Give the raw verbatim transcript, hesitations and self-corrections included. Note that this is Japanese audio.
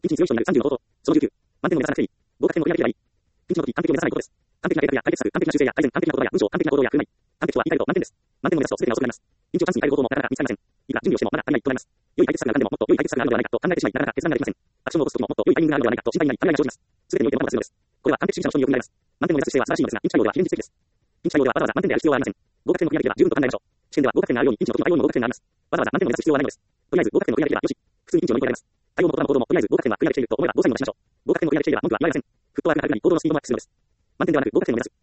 ピンチに強い人になるさんじゅうの方法。そのじゅうきゅう。満点を目指さなくていい。合格点を追い上げていればいい。ピンチの時、完璧を目指さないことです。完璧な計画や解決策、完璧な修正や改善、完璧な言葉や文章、完璧な行動や振る舞い。完璧とは言い換えると満点です。満点を目指すと全てが遅くなります。ピンチをチャンスに変える方法もなかなか見つかりません。いくら準備をしてもまだ足りないとなります。良い解決策が何でももっと良い解決策があるのではないかと考えてしまい、なかなか決断ができません。アクションを起こす時ももっと良いタイミングがあるのではないかと心配になり、ためらいが生じます。すべてにおいてマナーが必要です。これは完璧主義者の人によく見られます。満点を目指す姿勢は素晴らしいのですが、ピンチ対応では非現実的です。ピンチ対応ではわざわざ満点である必要はありません。合格点の取り上げでは十分と考えましょう。試験では合格点があるように、ピンチの時もあるようにも合格点があります。わざわざ満点を目指す必要はないのです。とりあえず合格点の取り上げではよし。普通にピンチを乗り越えられます。対応も言葉も行動もとりあえず合格点はクリアできていると思えばゴーサインを出しましょう。合格点の取り上げでは文句は言いません。フットワークが軽くなり、行動のスピードもアップするのです。満点ではなく合格点を目指す。